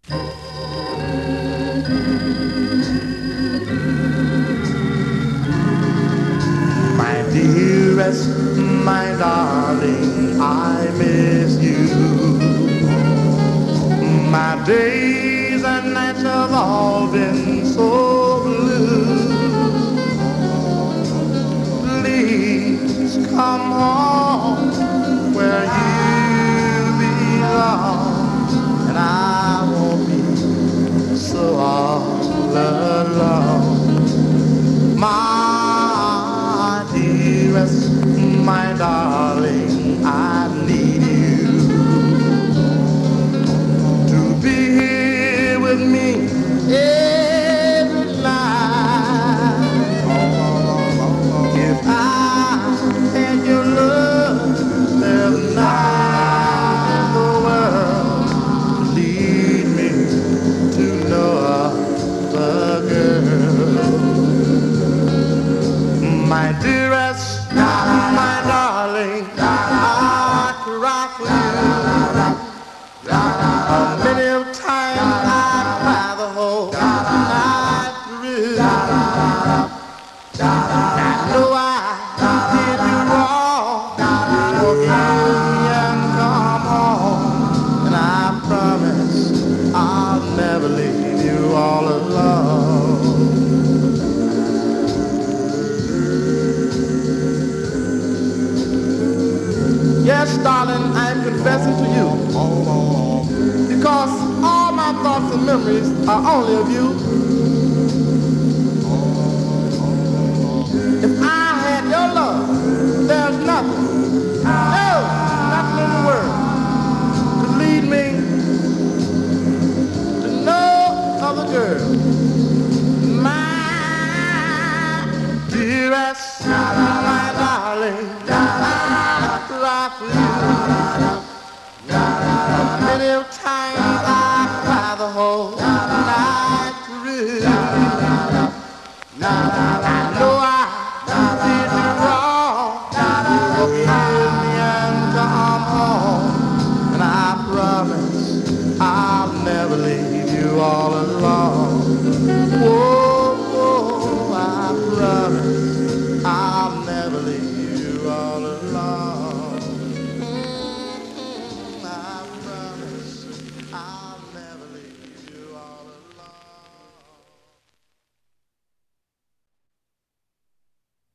My dearest, my darling, I miss you. My days and nights have all been so blue. Please come home where you belong, and I won't be so all alone. My dearest, my darling, I need you to be here with me every night. If I had your love, there's not in the world to lead me to no other girl. My dearest, my darling, I cry for you. Many times I cry the whole night through. I know I did you wrong. Forgive and come home, and I promise I'll never leave you all alone. Yes, darling, I'm confessing to you, because all my thoughts and memories are only of you. If I had your love, there's nothing, no, nothing in the world could lead me to no other girl. My dearest, my darling, I cry for you. Many times I cry the whole night through. I know I did you wrong.